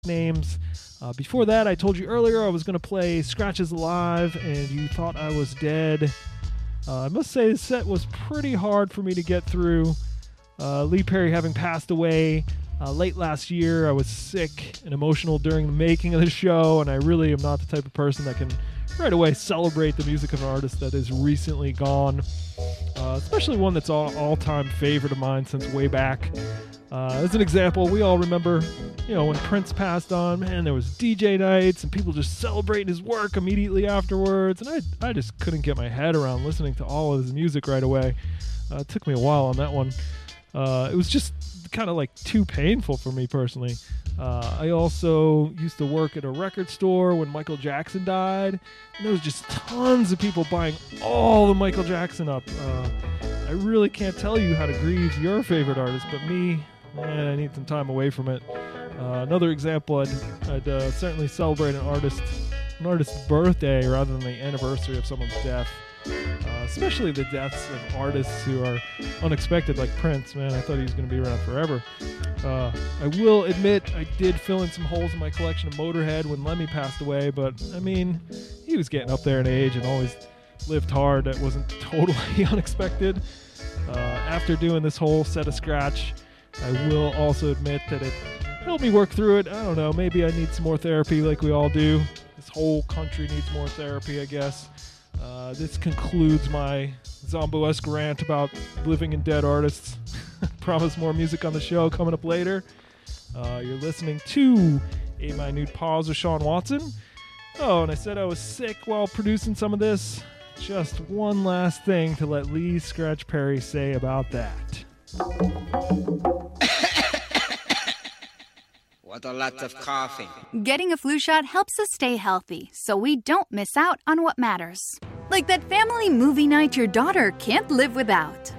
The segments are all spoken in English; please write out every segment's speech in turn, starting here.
names. Before that, I told you earlier I was going to play Scratches Alive, and you thought I was dead. I must say this set was pretty hard for me to get through. Lee Perry having passed away late last year. I was sick and emotional during the making of the show, and I really am not the type of person that can right away celebrate the music of an artist that is recently gone, especially one that's all-time favorite of mine since way back. As an example, we all remember, when Prince passed on, man, there was DJ nights and people just celebrating his work immediately afterwards, and I just couldn't get my head around listening to all of his music right away. It took me a while on that one. It was just kind of like too painful for me personally. I also used to work at a record store when Michael Jackson died, and there was just tons of people buying all the Michael Jackson up. I really can't tell you how to grieve your favorite artist, but me, man, I need some time away from it. Another example, I'd certainly celebrate an artist's birthday rather than the anniversary of someone's death. Especially the deaths of artists who are unexpected, like Prince. Man, I thought he was going to be around forever. I will admit I did fill in some holes in my collection of Motorhead when Lemmy passed away, but I mean, he was getting up there in age and always lived hard. That wasn't totally unexpected. After doing this whole set of Scratch, I will also admit that it helped me work through it. I don't know, maybe I need some more therapy like we all do. This whole country needs more therapy, I guess. This concludes my Zombo-esque rant about living and dead artists. Promise more music on the show coming up later. You're listening to A Minute Pause with Sean Watson. Oh, and I said I was sick while producing some of this. Just one last thing to let Lee Scratch Perry say about that. What a lot of coughing. Getting a flu shot helps us stay healthy, so we don't miss out on what matters. Like that family movie night your daughter can't live without.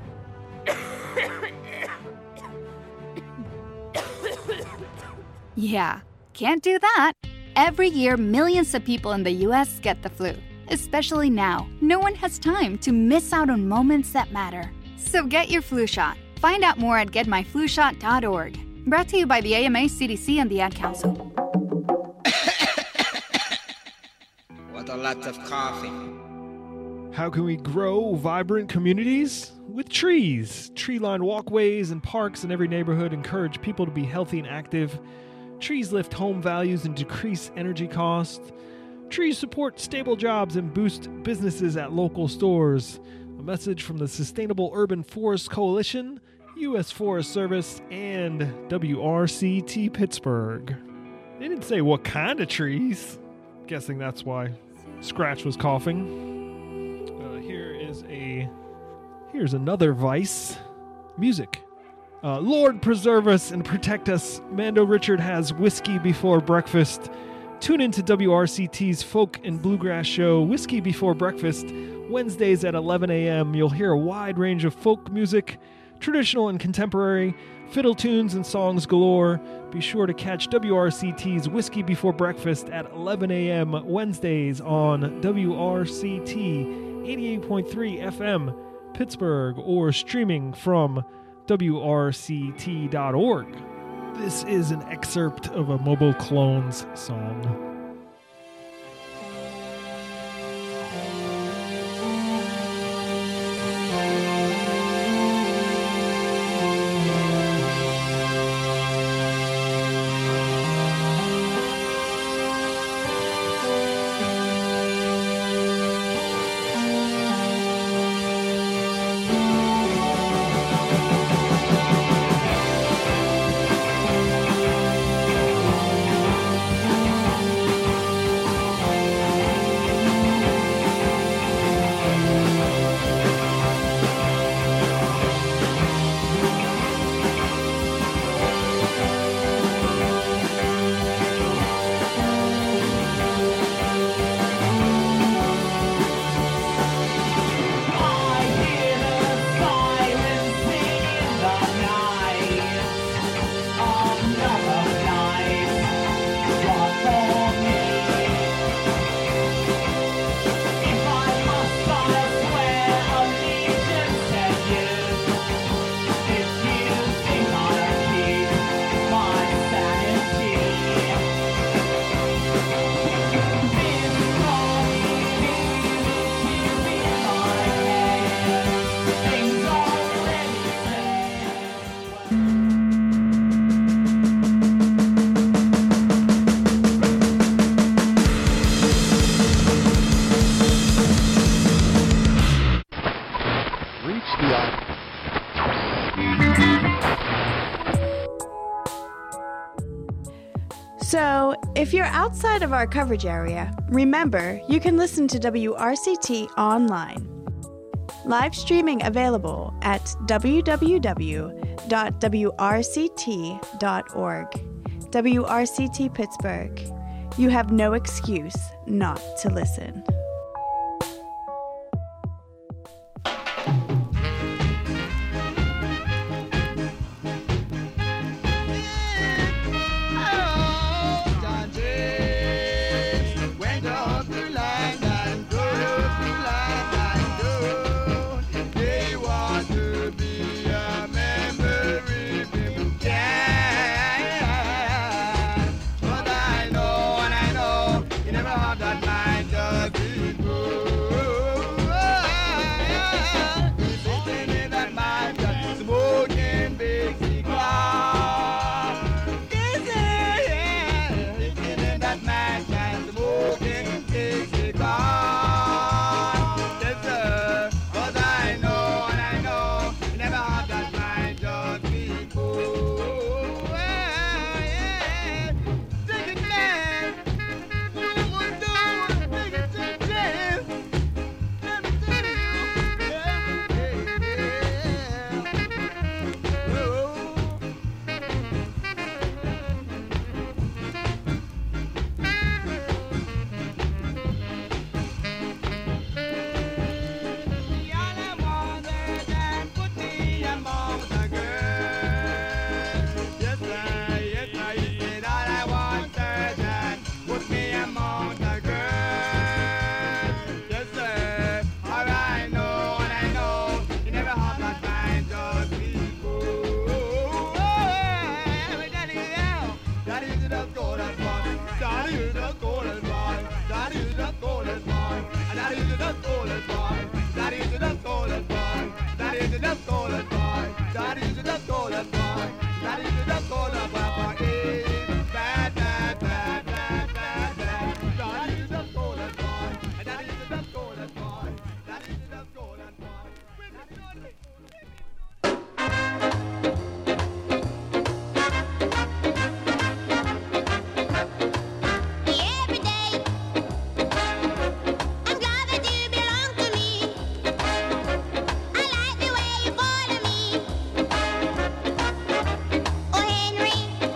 Yeah, can't do that. Every year, millions of people in the U.S. get the flu. Especially now, no one has time to miss out on moments that matter. So get your flu shot. Find out more at getmyflushot.org. Brought to you by the AMA, CDC, and the Ad Council. What a lot of coughing. How can we grow vibrant communities? With trees. Tree-lined walkways and parks in every neighborhood encourage people to be healthy and active. Trees lift home values and decrease energy costs. Trees support stable jobs and boost businesses at local stores. A message from the Sustainable Urban Forest Coalition, U.S. Forest Service, and WRCT Pittsburgh. They didn't say what kind of trees. Guessing that's why Scratch was coughing. Here's another Vice. Music. Lord preserve us and protect us. Mando Richard has Whiskey Before Breakfast. Tune into WRCT's folk and bluegrass show, Whiskey Before Breakfast, Wednesdays at 11 a.m. You'll hear a wide range of folk music, traditional and contemporary, fiddle tunes and songs galore. Be sure to catch WRCT's Whiskey Before Breakfast at 11 a.m. Wednesdays on WRCT 88.3 FM, Pittsburgh, or streaming from WRCT.org. This is an excerpt of a Mobile Clones song. So, if you're outside of our coverage area, remember you can listen to WRCT online. Live streaming available at www.wrct.org. WRCT Pittsburgh. You have no excuse not to listen. Oh, Henry.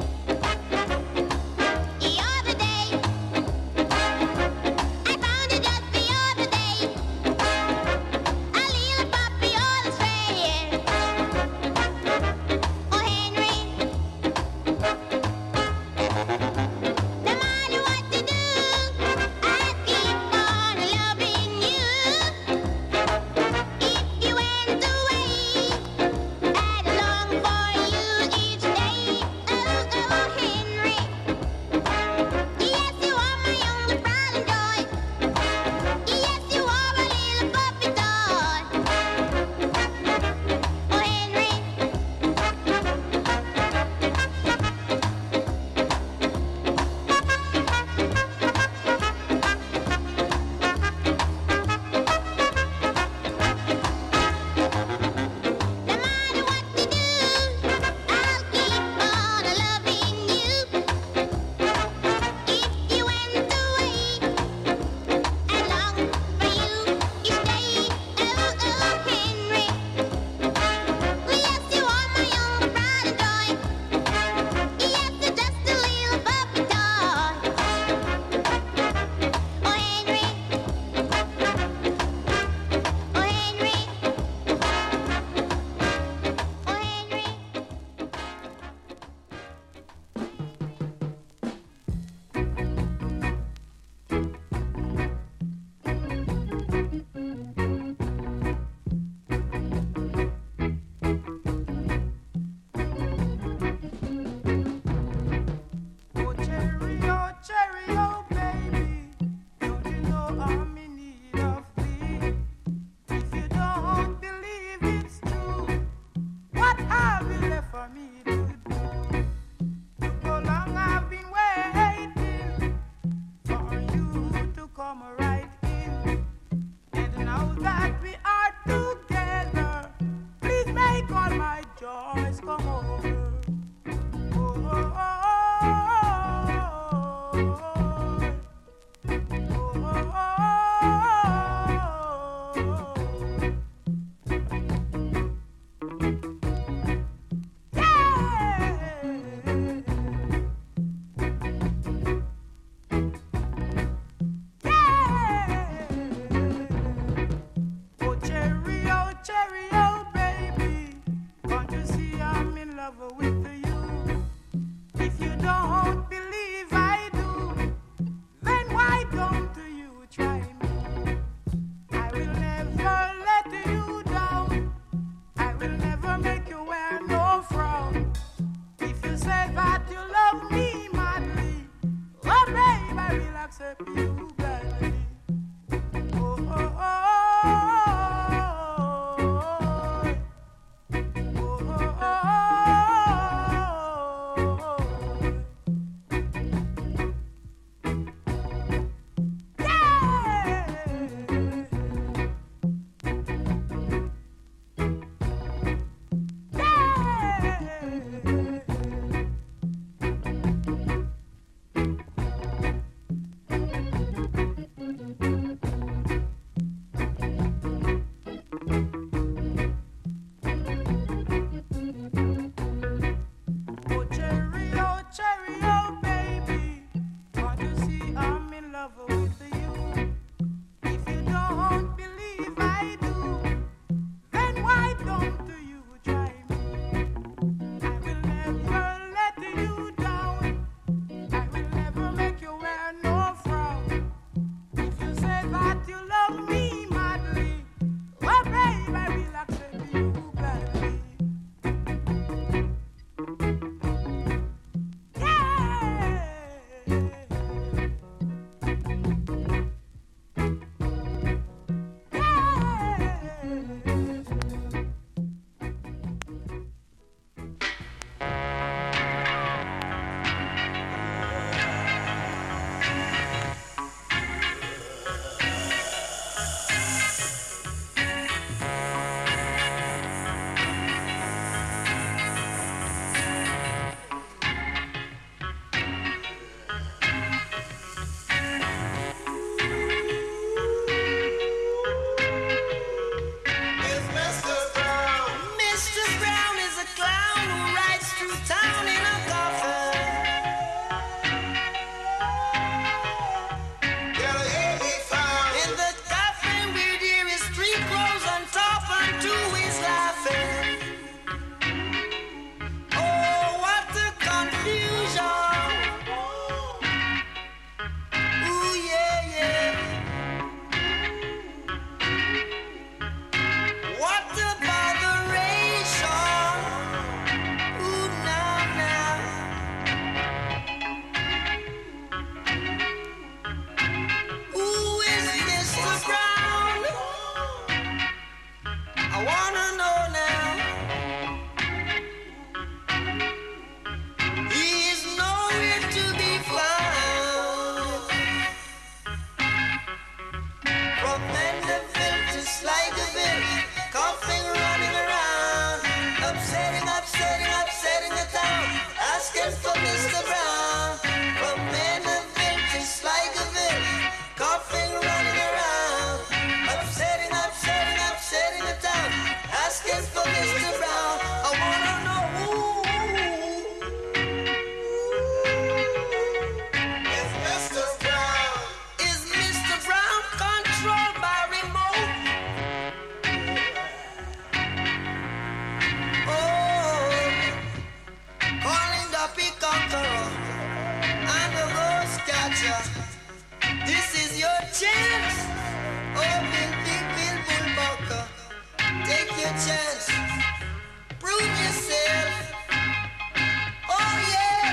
ya. This is your chance. Oh, Bill Bullbucker. Take your chance. Prove yourself. Oh, yeah.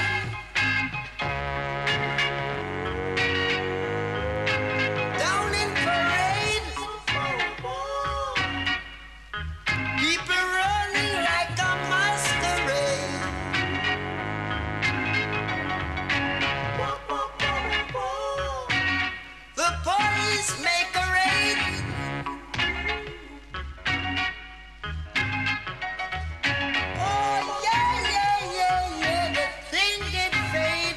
Down in parade. People running like a masquerade. The police make a raid. Oh yeah, yeah, yeah, yeah, the thing did fade.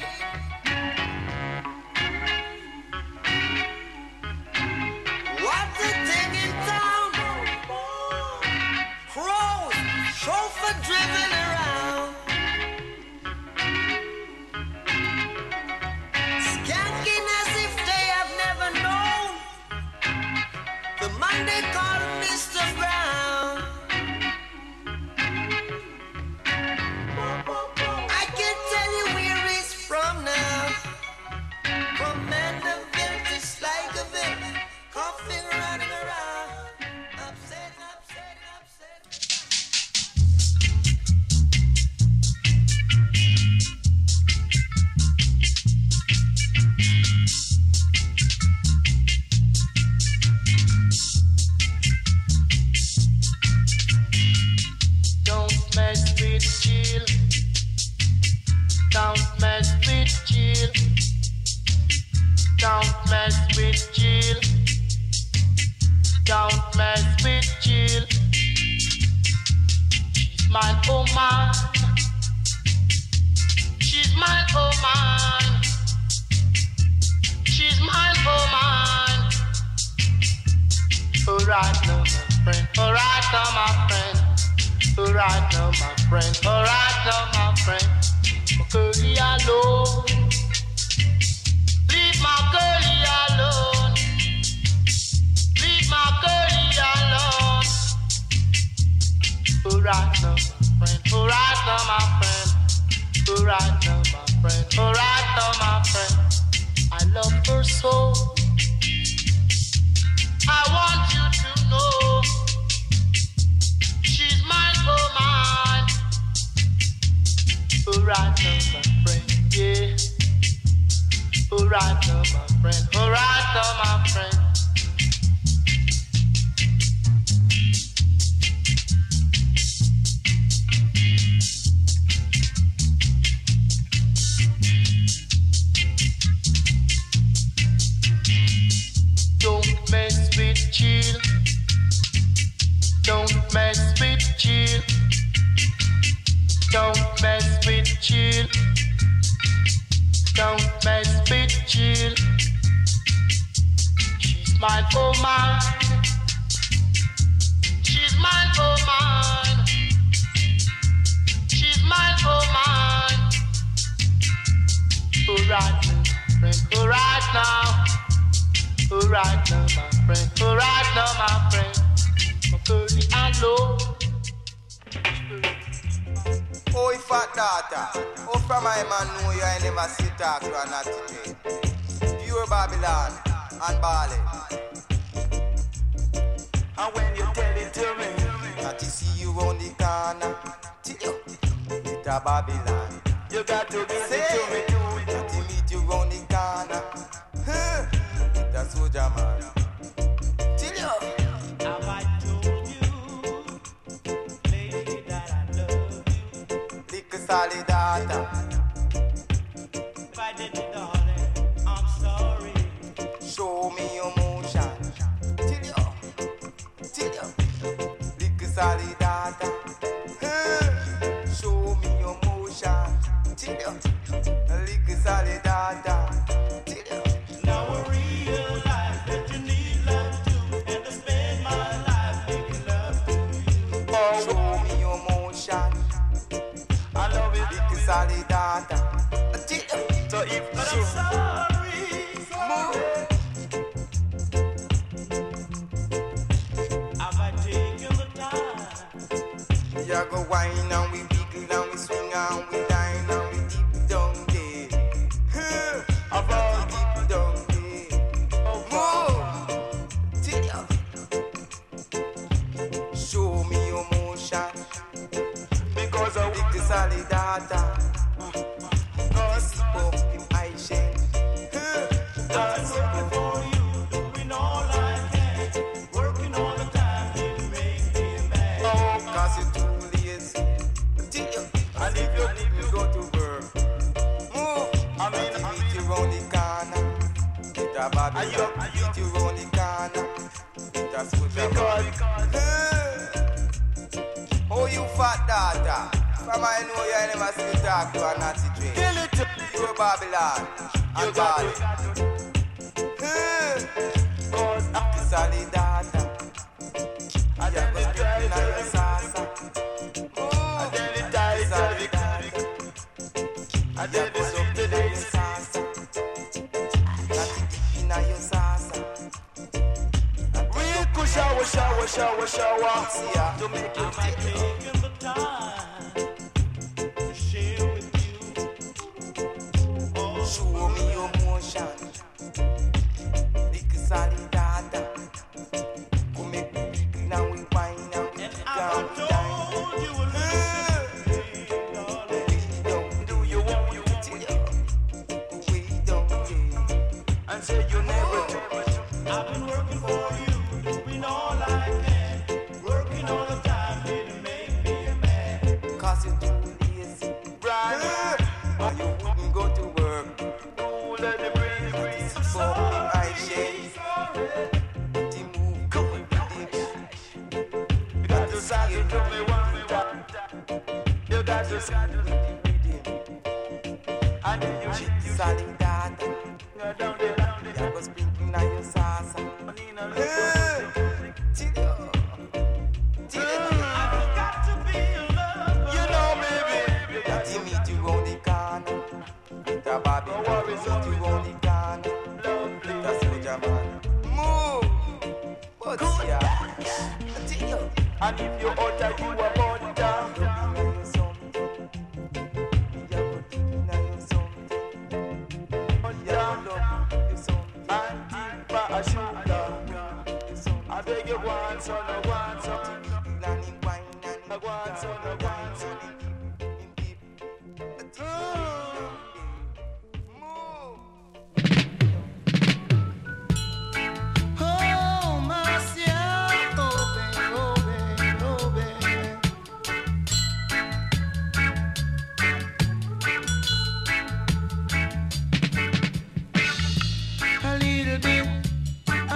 What's the thing in town? Crows, chauffeur driven around. Skanking as if they have never known the man they call Mr. Brown. I can tell you where he's from now. From Mandeville to Sligoville, coughing, running around, upset, upset, upset. Don't mess with Jill. Don't mess with Jill. Don't mess with Jill. Don't mess with Jill. She's mine, oh mine. She's mine, oh mine. She's mine, oh mine. Alright now, my friend. Alright now, my friend. Alright now, my friend. Alright now, my friend. My girlie alone. Leave my girlie alone. Leave my girlie alone. Alright now, my friend. Alright now, my friend. Alright now, my friend. Alright now, my friend. I love her so. I want you to know. She's mine, oh mine. Alright now, my friend, yeah. Alright now, my friend. Alright now, my friend. Don't mess with Jill. Don't mess with Jill. Don't mess with Jill. Don't mess with Jill. She's mine, oh mine. She's mine, oh mine. She's mine, oh mine. Alright now, friend. Alright now. Alright now, my friend. Alright now, my friend. My girlie alone. Oh, fat daughter. Oh, from my man know you I never see talk to an attitude. Pure Babylon and Bali. And when you tell it to me, that you see you round the corner, till you hit a Babylon. You got to be say to me, that you meet you round the corner. Hit a soldier man. Till you. Have I told you, lady, that I love you? Lick solid data. If I didn't, darling, I'm sorry. Show me your motion. Till you. Lick solid data. Show me your motion. Till you. Lick solid data. Till you. Now I realize that you need love too, and to spend my life making love to you. Show me your motion. I love it. Lick solid data. Till you. So if But I'm sorry, have I taken the time? we are go wine and we wiggle and we swing and we dine and we dip down there. About deep round the corner. Get a Babylon, meet you round the corner. Get a soldier man. Oh, you fat daughter. From I know you never see me talk to a Nazi train. You a Babylon. You got it. Solid data. I just was getting on your salsa. I did it tight, solid data. I did this up to your salsa. Not in your salsa. Real good shower. To make you take Taking the time to share with you. show me your motion. Lick solid data. Come make me big now we wine now we And down I we dine. told you would listen to me, darling. Do you want you to we don't care. And say you never do. I've been working for you, doing all I can. Working all the time, here to make me a man. Cause you're too lazy. Right. Or you wouldn't go to work. Cool, let me breathe. So in my shade. The move good with You got to start to do me one time. You got to start to do me. I need you the solid data. down there. I was sprinkling on your salsa. Chill. I've got to be in love. You know, baby. That you meet you round the corner. With a Babylon, meet you round the corner. With a soldier man. Move. But yeah. Chill. And if you're out there, you are born down. And deep for a shoulder. I beg you once, son, I want some. I want some, I want some. Oh, Marcia, oh, baby. A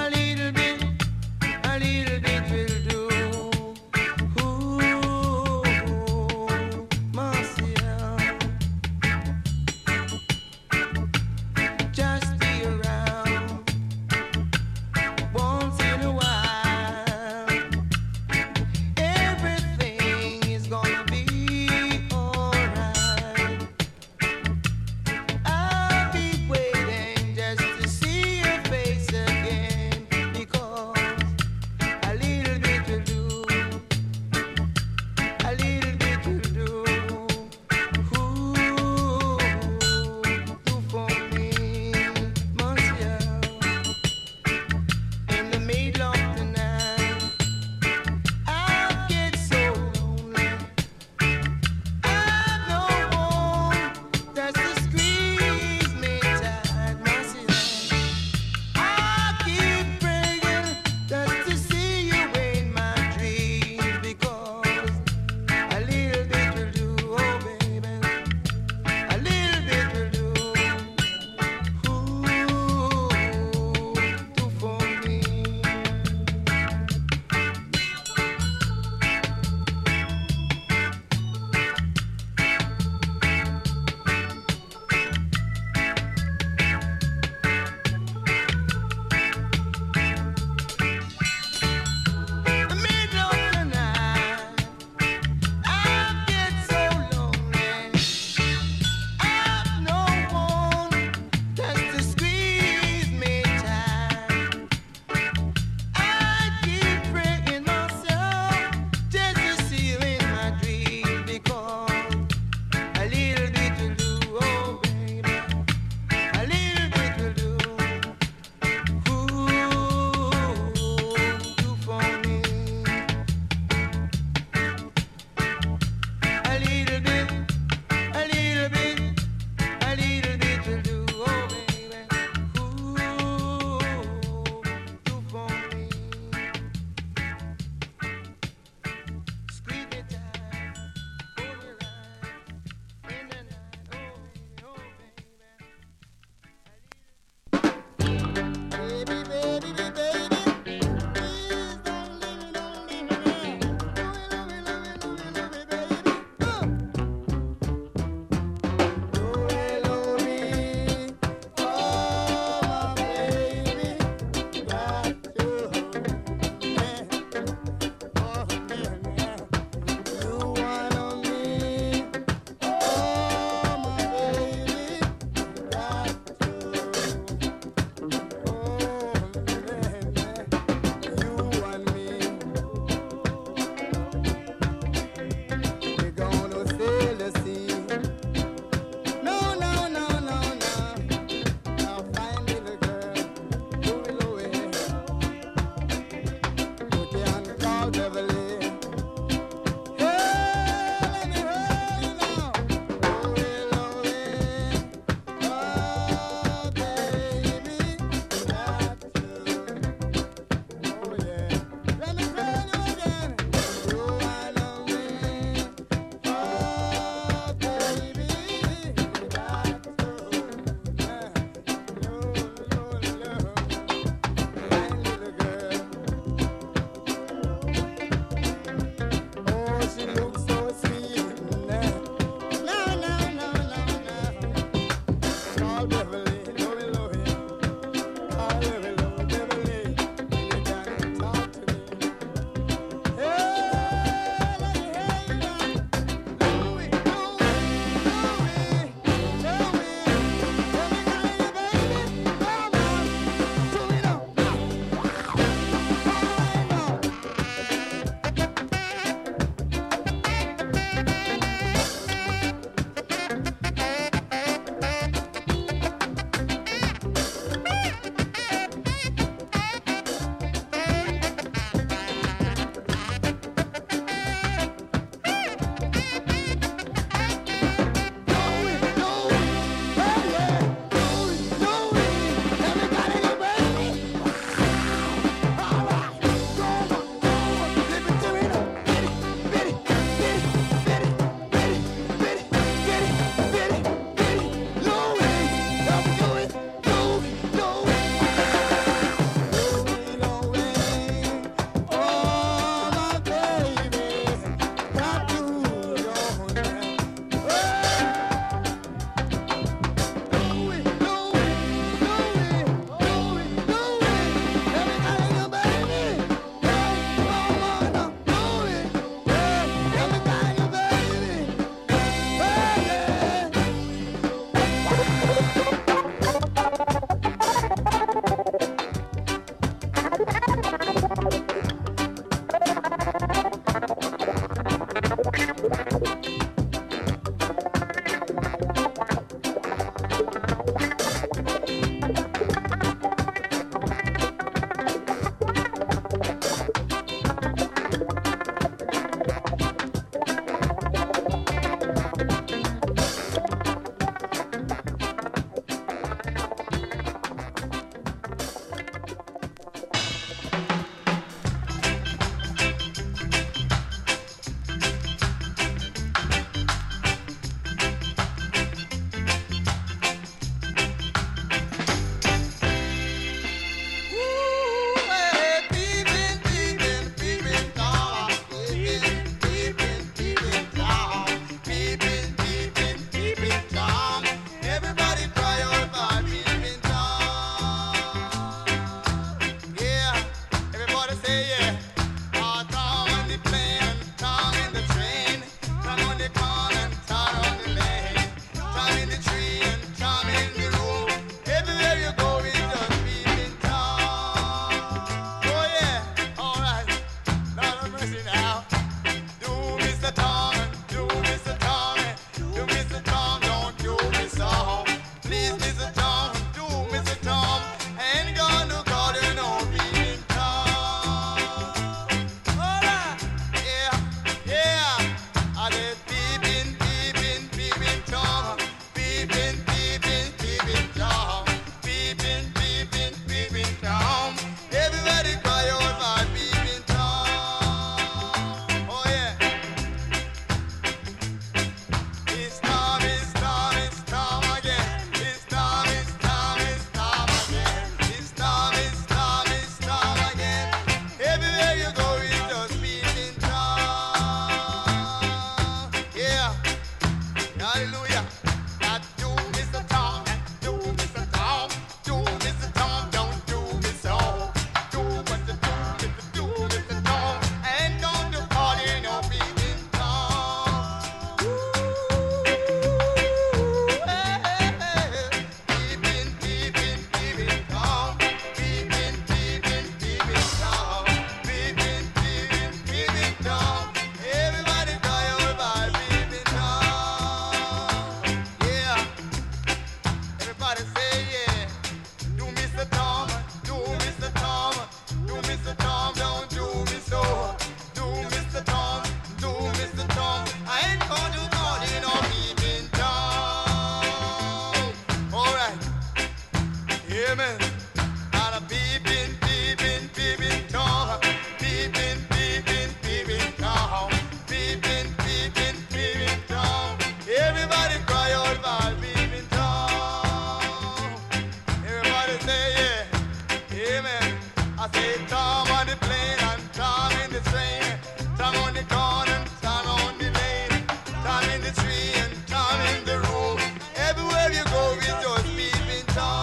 Hear me? And a peeping, peeping, peeping Tom. Peeping, peeping, peeping Tom. Peeping, peeping, peeping Tom. Everybody cry out for peeping Tom. Everybody say yeah. Hear me? I say Tom on the plane and Tom in the train. Tom on the corner, Tom on the lane. Tom in the tree and Tom in the room. Everywhere you go, we just peeping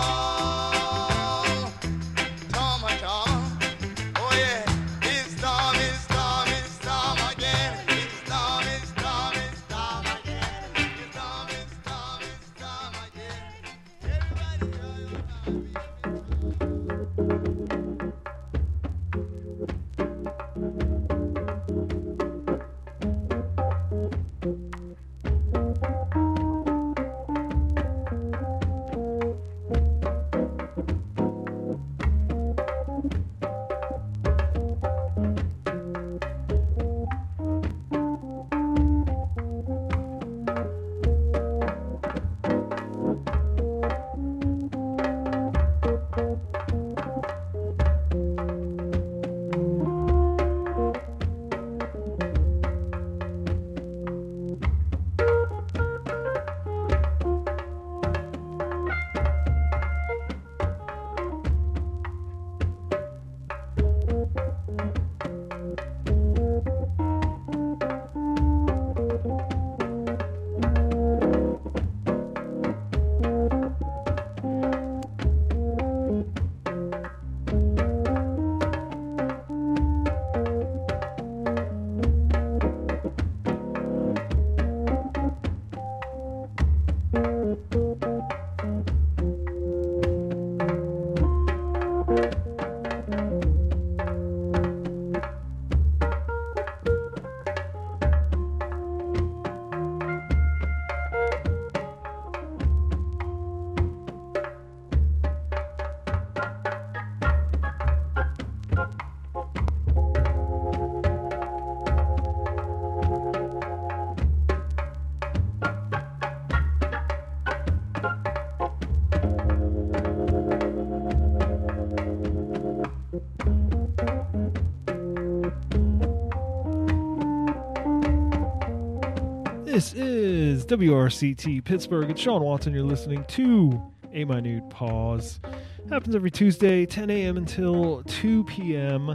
Tom. Tom, Tom. Oh yeah, it's Tom, it's Tom, it's Tom again. It's Tom, it's Tom, it's Tom again. It's Tom, it's Tom, it's Tom again. Everybody, This is WRCT Pittsburgh. It's Sean Watson. You're listening to A Minute Pause. Happens every Tuesday, 10 a.m. until 2 p.m.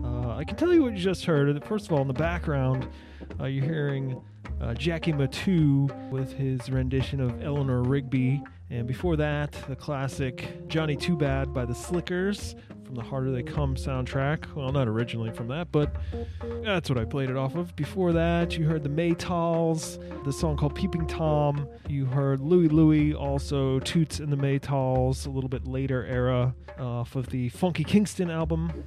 I can tell you what you just heard. First of all, in the background, you're hearing Jackie Matu with his rendition of Eleanor Rigby. And before that, the classic Johnny Too Bad by the Slickers from the Harder They Come soundtrack. Well, not originally from that, but that's what I played it off of. Before that, you heard the Maytals, the song called Peeping Tom. You heard Louie Louie, also Toots and the Maytals, a little bit later era, off of the Funky Kingston album.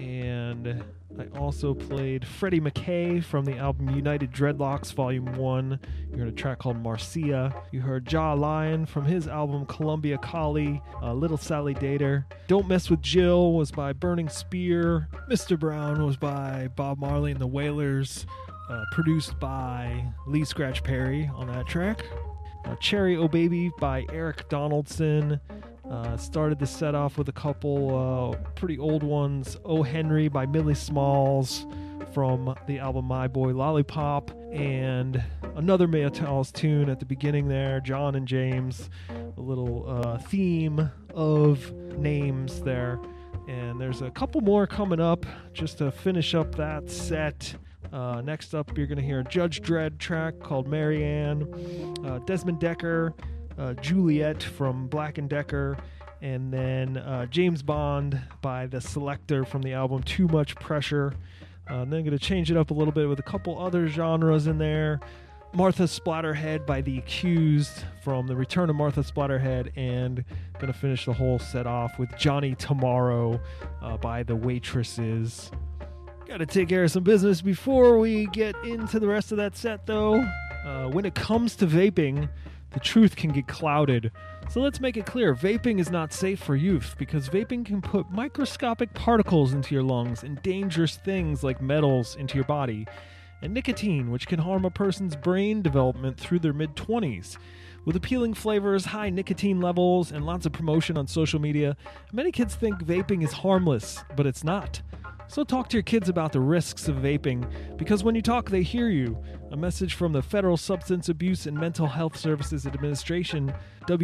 And I also played Freddie McKay from the album United Dreadlocks Volume 1. You heard a track called Marcia. You heard Ja Lion from his album Columbia Collie, Little Sally Dater. Don't Mess With Jill was by Burning Spear. Mr. Brown was by Bob Marley and the Wailers, produced by Lee Scratch Perry on that track. Cherry Oh Baby by Eric Donaldson. Started the set off with a couple pretty old ones. Oh Henry by Millie Smalls from the album My Boy Lollipop. And another Maytals tune at the beginning there, John and James. A little theme of names there. And there's a couple more coming up just to finish up that set. Next up, you're going to hear a Judge Dredd track called Marianne. Desmond Decker. Juliet from Black & Decker, and then James Bond by The Selector from the album Too Much Pressure. And then going to change it up a little bit with a couple other genres in there. Martha Splatterhead by The Accused from The Return of Martha Splatterhead, and going to finish the whole set off with Johnny Tomorrow by The Waitresses. Got to take care of some business before we get into the rest of that set, though. When it comes to vaping, the truth can get clouded. So let's make it clear, vaping is not safe for youth because vaping can put microscopic particles into your lungs and dangerous things like metals into your body, and nicotine, which can harm a person's brain development through their mid-20s. With appealing flavors, high nicotine levels, and lots of promotion on social media, many kids think vaping is harmless, but it's not. So talk to your kids about the risks of vaping, because when you talk, they hear you. A message from the Federal Substance Abuse and Mental Health Services Administration,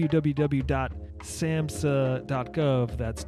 www.samhsa.gov. That's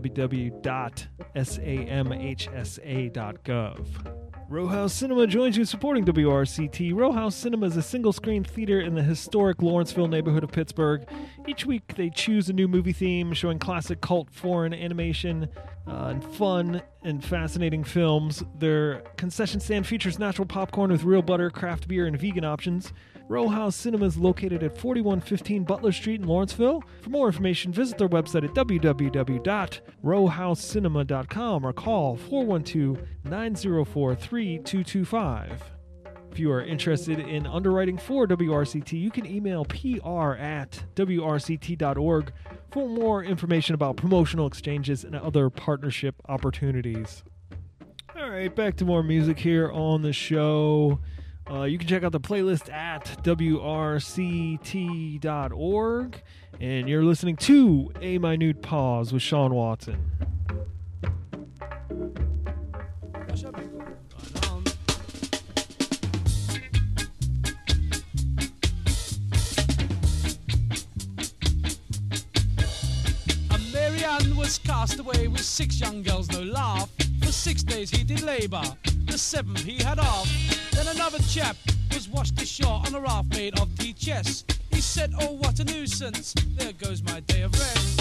www.samhsa.gov. Row House Cinema joins you supporting WRCT. Row House Cinema is a single-screen theater in the historic Lawrenceville neighborhood of Pittsburgh. Each week, they choose a new movie theme, showing classic cult foreign animation and fun and fascinating films. Their concession stand features natural popcorn with real butter, craft beer, and vegan options. Row House Cinema is located at 4115 Butler Street in Lawrenceville. For more information, visit their website at www.rowhousecinema.com or call 412-904-3225. If you are interested in underwriting for WRCT, you can email pr@wrct.org for more information about promotional exchanges and other partnership opportunities. All right, back to more music here on the show. You can check out the playlist at wrct.org. And you're listening to A Minute Pause with Sean Watson. Marianne was cast away with 6 young girls, no laugh. For 6 days he did labour, the 7th he had off. Then another chap was washed ashore on a raft made of tea chests. He said, oh, what a nuisance, there goes my day of rest.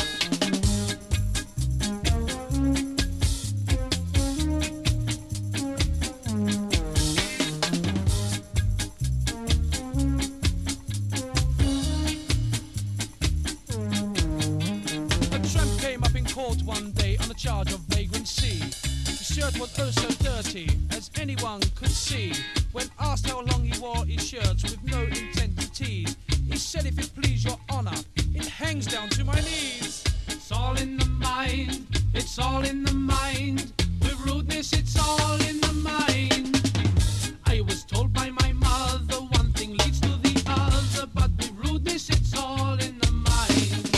A tramp came up in court one day on a charge of vagrancy. His shirt was oh so dirty, as anyone could see. When asked how long he wore his shirts with no intent to tease, he said, if it please your honour, it hangs down to my knees. It's all in the mind, it's all in the mind. With rudeness, it's all in the mind. I was told by my mother, one thing leads to the other, but with rudeness, it's all in the mind.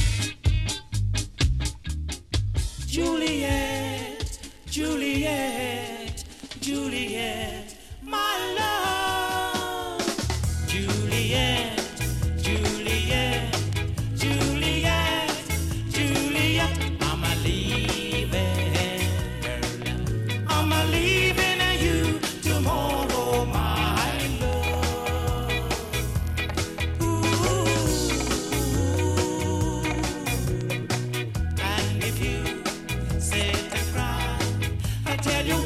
Juliet, Juliet, Juliet, my love. Juliet, Juliet, Juliet, Juliet, I'm a leaving, I'm a leaving you tomorrow, my love. Ooh, and if you say to cry, I tell you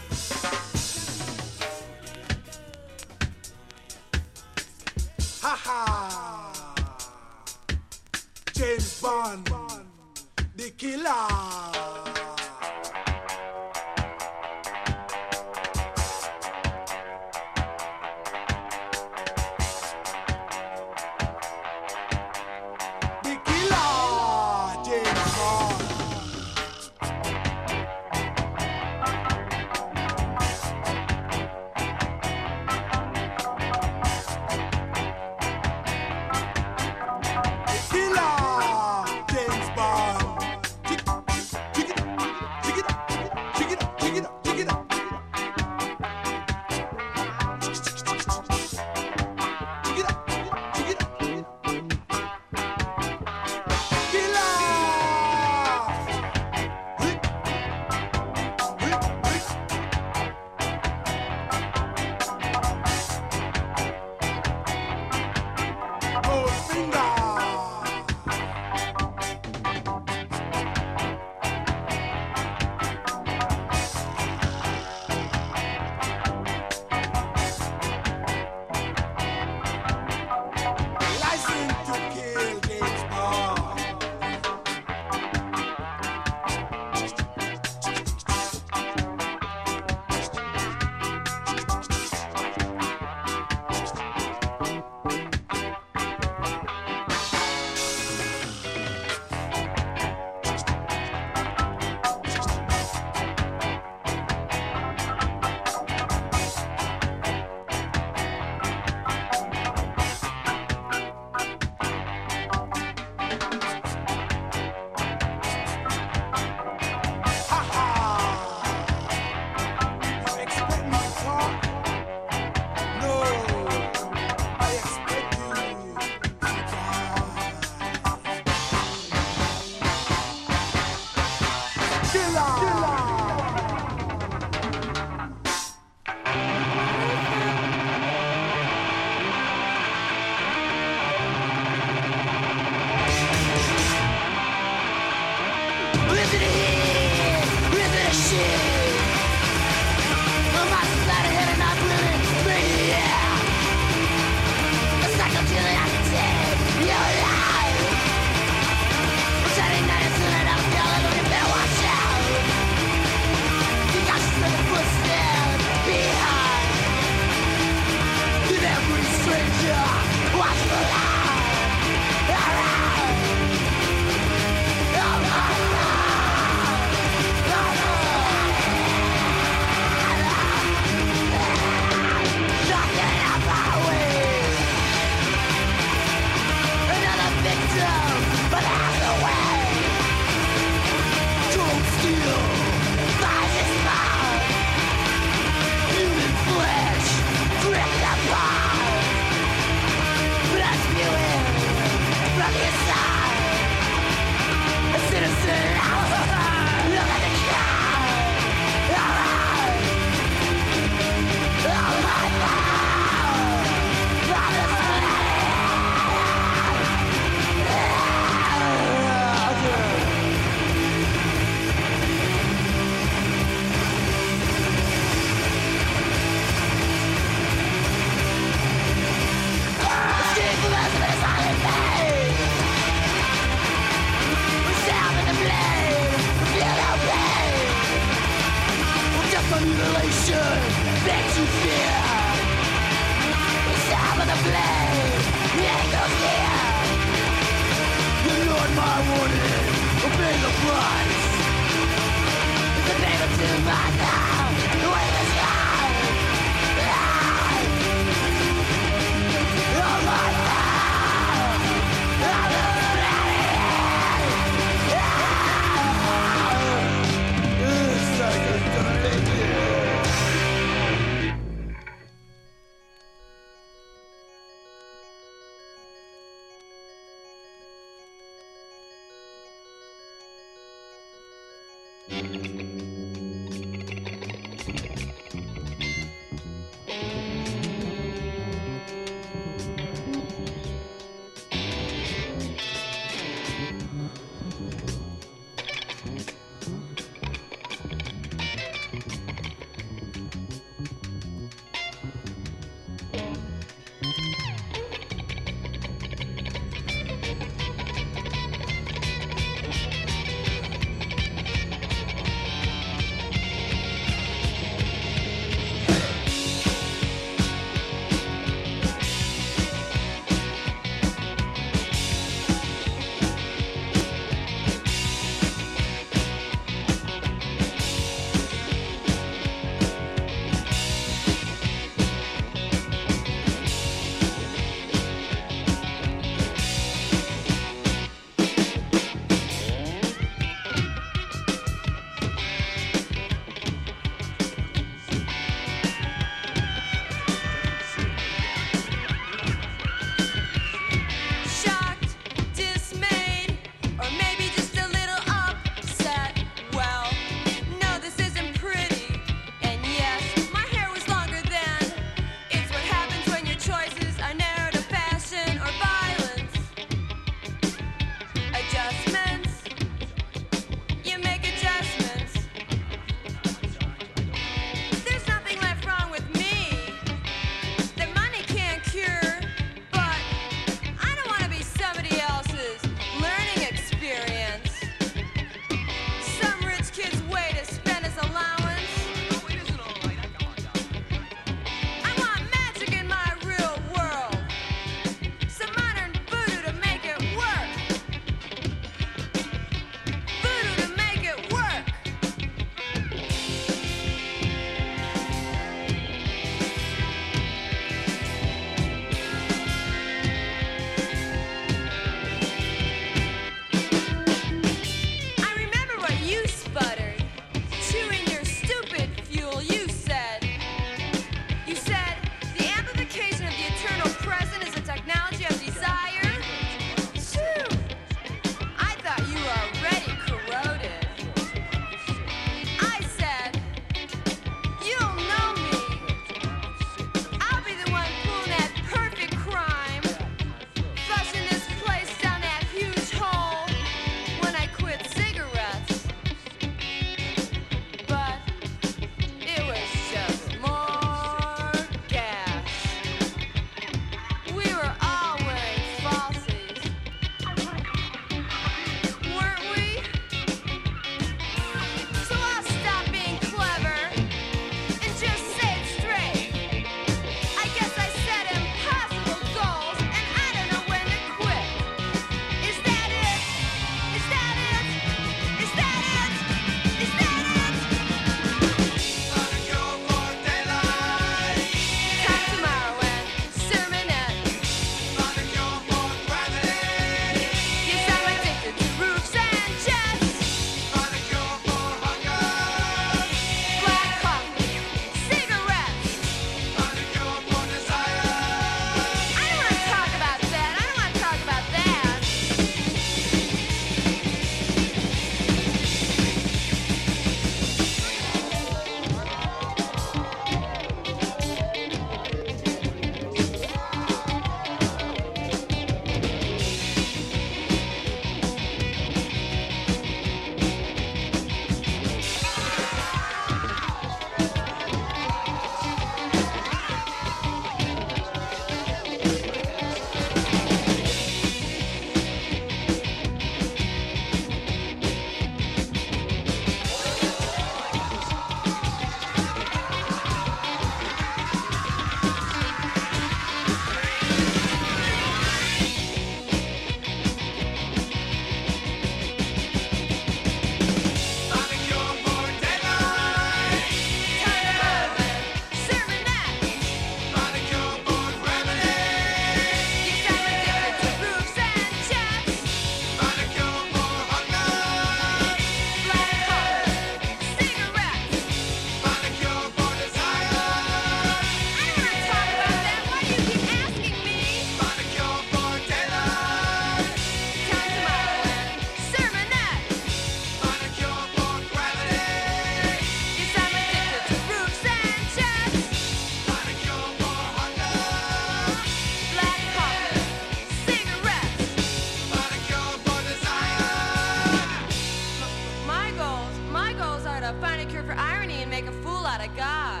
My goals are to find a cure for irony and make a fool out of God.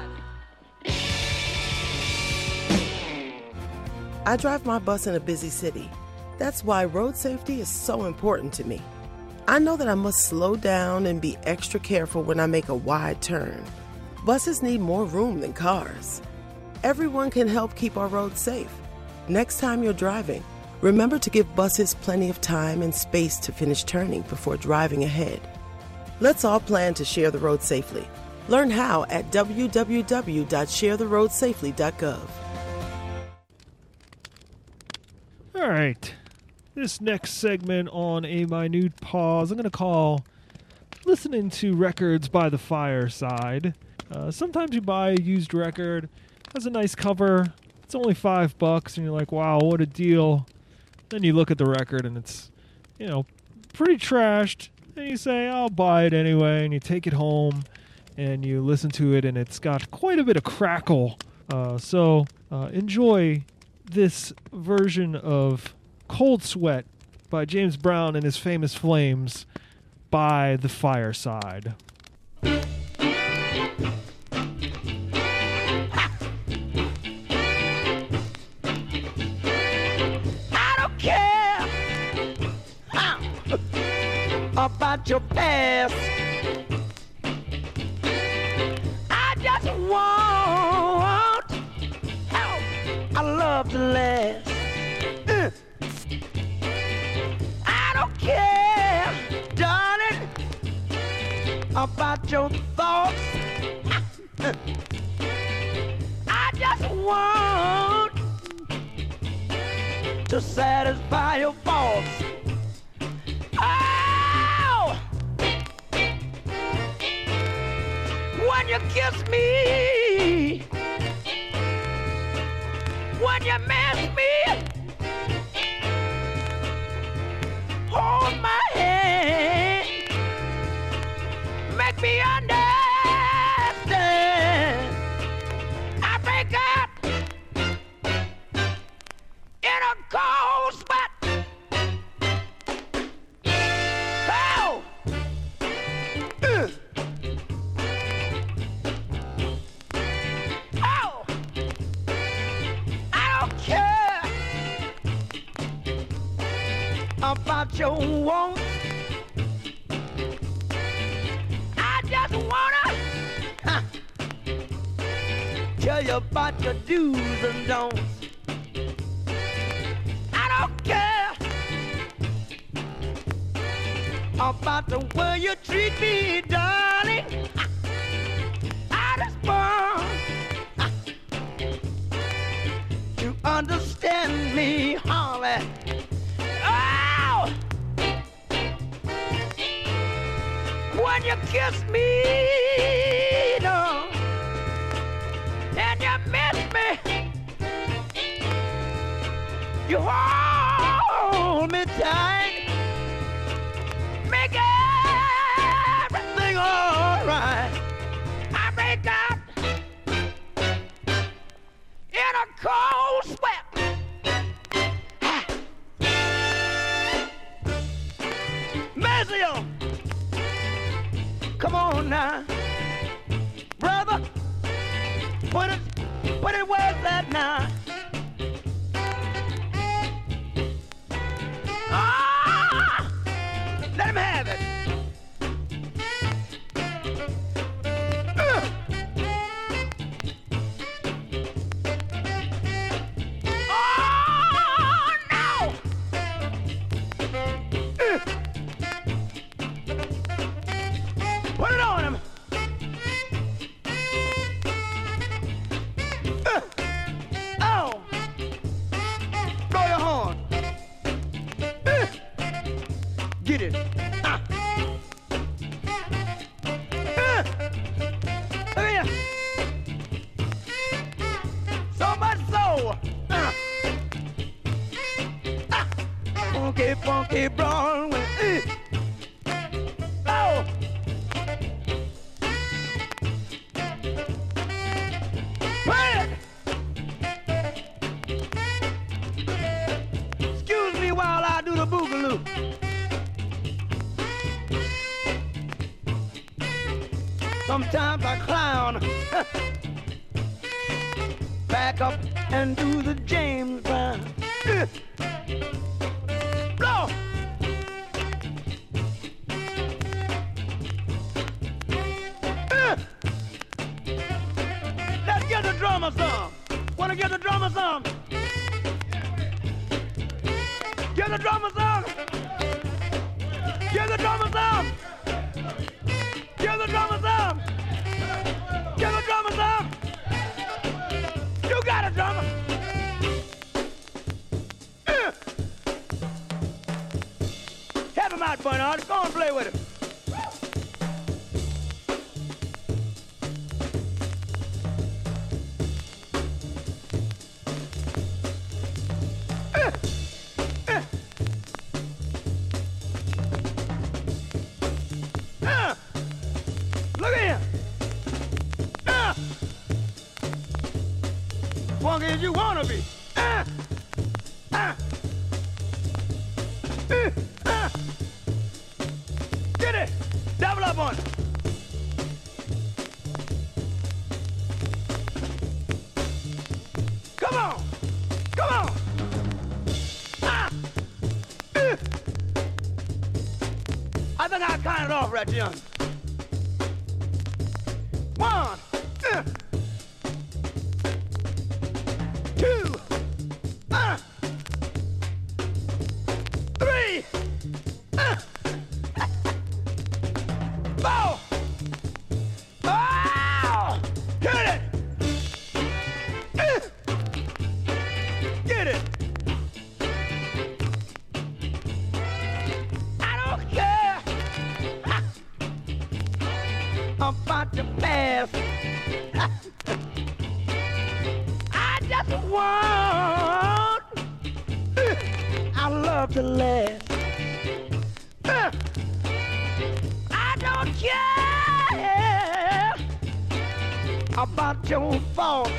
I drive my bus in a busy city. That's why road safety is so important to me. I know that I must slow down and be extra careful when I make a wide turn. Buses need more room than cars. Everyone can help keep our roads safe. Next time you're driving, remember to give buses plenty of time and space to finish turning before driving ahead. Let's all plan to share the road safely. Learn how at www.sharetheroadsafely.gov. All right. This next segment on A Minute Pause, I'm going to call Listening to Records by the Fireside. Sometimes you buy a used record, has a nice cover, it's only $5, and you're like, wow, what a deal. Then you look at the record, and it's, pretty trashed, and you say, I'll buy it anyway, and you take it home, and you listen to it, and it's got quite a bit of crackle. So enjoy this version of Cold Sweat by James Brown and his Famous Flames by the Fireside. I don't care about your past. I just want our love to last. I don't care, darling, about your thoughts. I just want to satisfy your faults. Oh, when you kiss me, when you miss me, hold my hand, make me understand. I break out in a cold sweat. Oh, oh, I don't care about your wants. I just wanna tell you about your do's and don'ts. I don't care about the way you treat me, darling. I just want to understand me, Holly. Oh, when you kiss me, no, and you miss me, you hold me tight, make everything alright. I break out in a cold sweat. Mazio, come on now, brother, put it where's that now? Ah, let him have it. Oh no! Put it on him. Oh! Blow your horn. Get it. Look here. So much so. Funky, funky Broadway. Oh! Excuse me while I do the boogaloo. Sometimes I clown. Back up and do the James Brown. Blow. Let's get the drummer some. Wanna get the drummer some? Get the drummer some. Get the drummer some. Get the drummer some. Get the drummer some. You got it, drummer. Have him out, Bernard. Go and play with him. Look at him. Funky as you wanna be. Get it. Double up on it. Come on. Come on. I think I count it off right, young. 1, 2, 3, 4. Oh! Hit it! Get it! I don't care about the past. I just want our love to last. I don't care about your faults.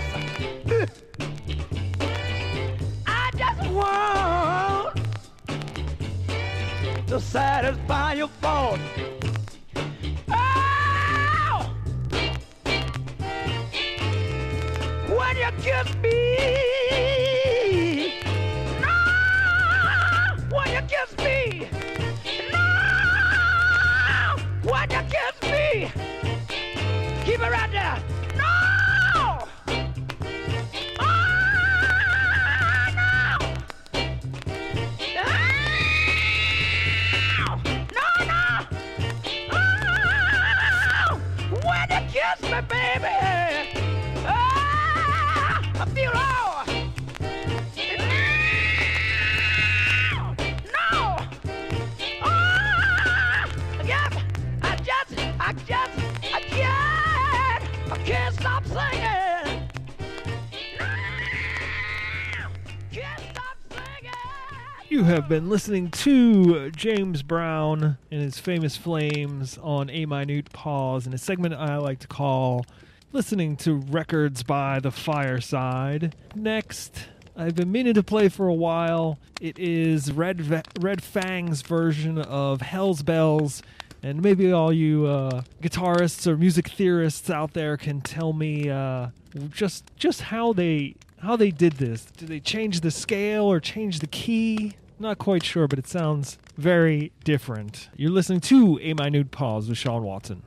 I just want to satisfy your faults. Oh! When you kiss me, no! When you kiss me, no! When you kiss me, keep it right there. No! Oh, no! No, no! Oh, when you kiss me, baby, I feel all. No! Yes, I can't stop singing. Can't stop singing. You have been listening to James Brown and his famous Flames on A Minute Pause in a segment I like to call Listening to Records by the Fireside. Next, I've been meaning to play for a while. It is Red Fang's version of Hell's Bells. And maybe all you guitarists or music theorists out there can tell me just how they did this. Did they change the scale or change the key? Not quite sure, but it sounds very different. You're listening to A Minute Pause with Sean Watson.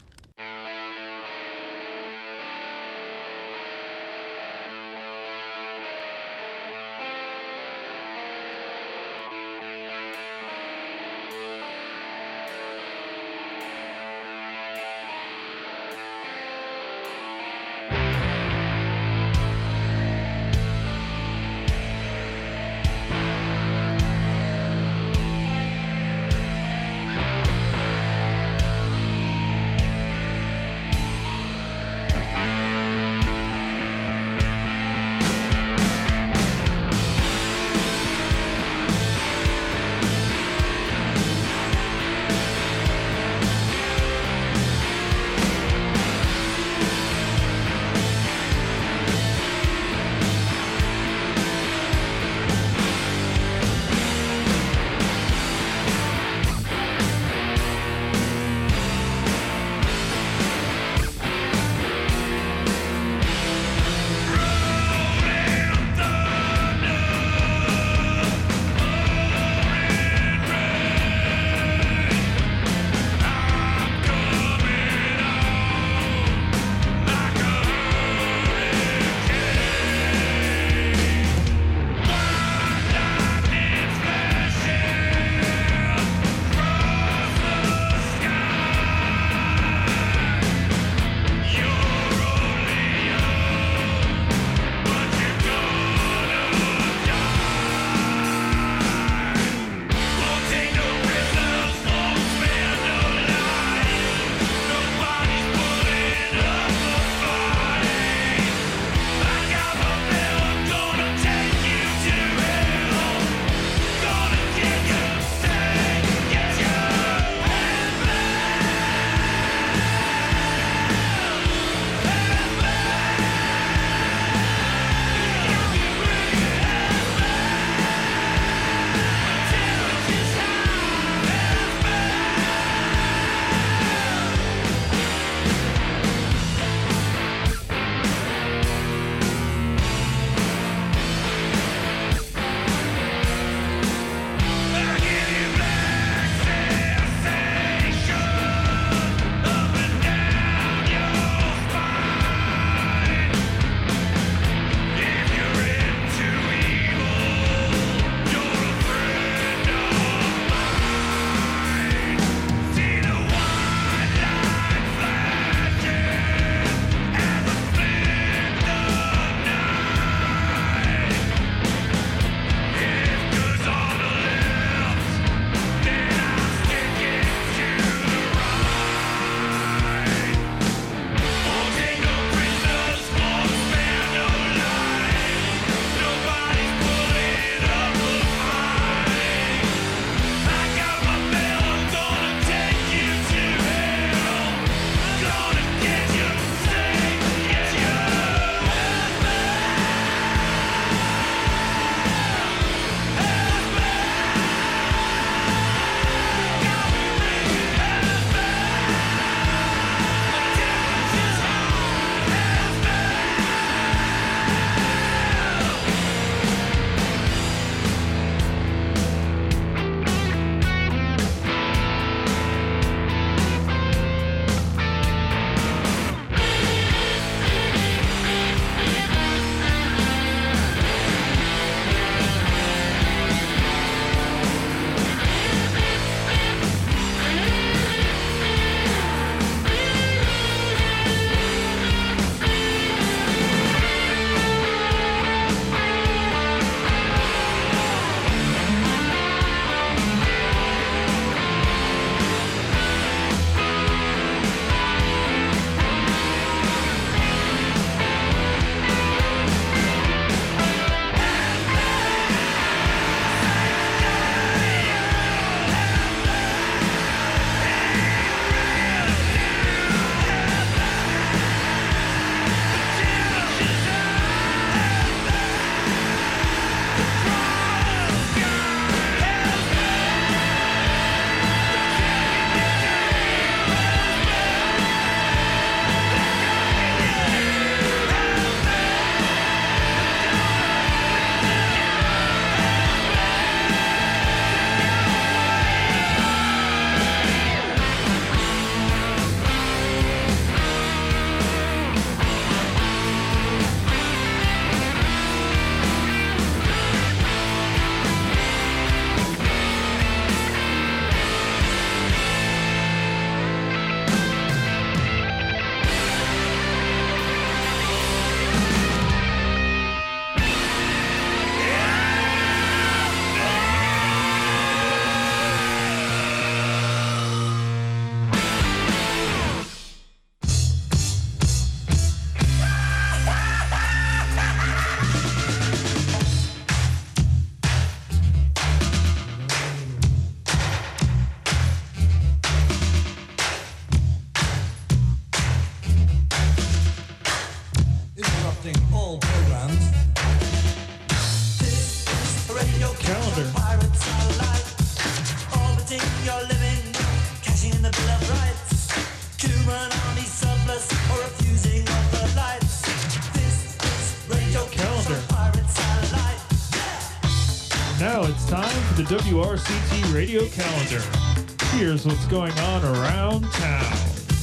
Now it's time for the WRCT Radio Calendar. Here's what's going on around town.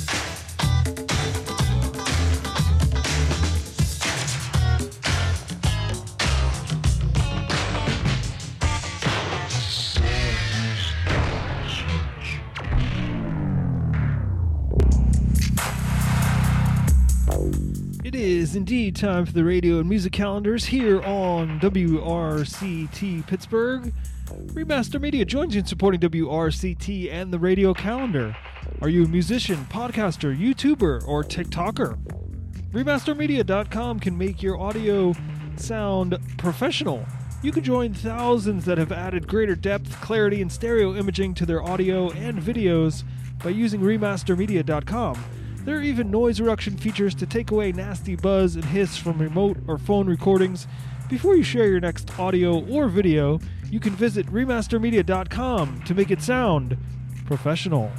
It is indeed time for the radio and music calendars here on WRCT Pittsburgh. Remaster Media joins you in supporting WRCT and the radio calendar. Are you a musician, podcaster, YouTuber, or TikToker? Remastermedia.com can make your audio sound professional. You can join thousands that have added greater depth, clarity, and stereo imaging to their audio and videos by using Remastermedia.com. There are even noise reduction features to take away nasty buzz and hiss from remote or phone recordings. Before you share your next audio or video, you can visit Remastermedia.com to make it sound professional.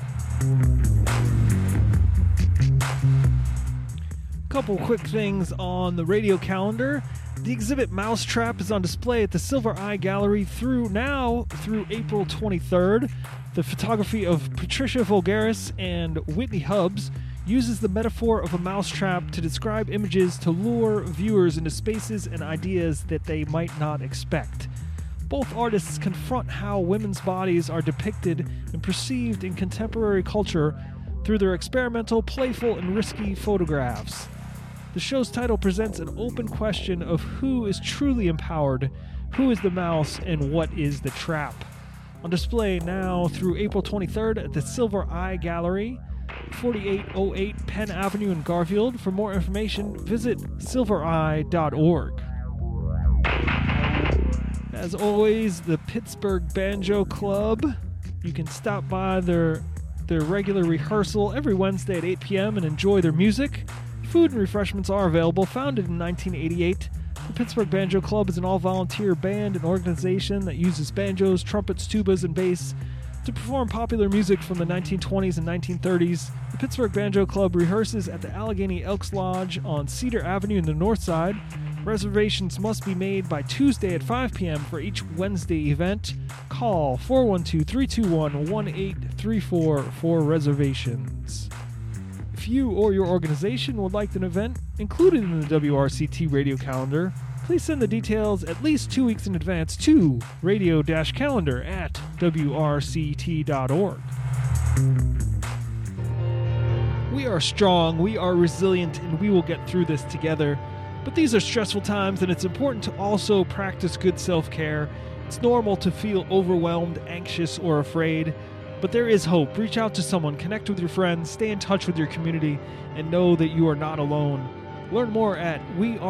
Couple quick things on the radio calendar. The exhibit Mousetrap is on display at the Silver Eye Gallery through April 23rd. The photography of Patricia Voulgaris and Whitney Hubbs uses the metaphor of a mousetrap to describe images to lure viewers into spaces and ideas that they might not expect. Both artists confront how women's bodies are depicted and perceived in contemporary culture through their experimental, playful, and risky photographs. The show's title presents an open question of who is truly empowered, who is the mouse, and what is the trap. On display now through April 23rd at the Silver Eye Gallery, 4808 Penn Avenue in Garfield. For more information, visit silvereye.org. As always, the Pittsburgh Banjo Club. You can stop by their regular rehearsal every Wednesday at 8 p.m. and enjoy their music. Food and refreshments are available. Founded in 1988, the Pittsburgh Banjo Club is an all-volunteer band and organization that uses banjos, trumpets, tubas, and bass to perform popular music from the 1920s and 1930s. The Pittsburgh Banjo Club rehearses at the Allegheny Elks Lodge on Cedar Avenue in the north side. Reservations must be made by Tuesday at 5 p.m. for each Wednesday event. Call 412-321-1834 for reservations. If you or your organization would like an event included in the WRCT radio calendar, please send the details at least 2 weeks in advance to radio-calendar@wrct.org. We are strong, we are resilient, and we will get through this together. But these are stressful times, and it's important to also practice good self-care. It's normal to feel overwhelmed, anxious, or afraid, but there is hope. Reach out to someone, connect with your friends, stay in touch with your community, and know that you are not alone. Learn more at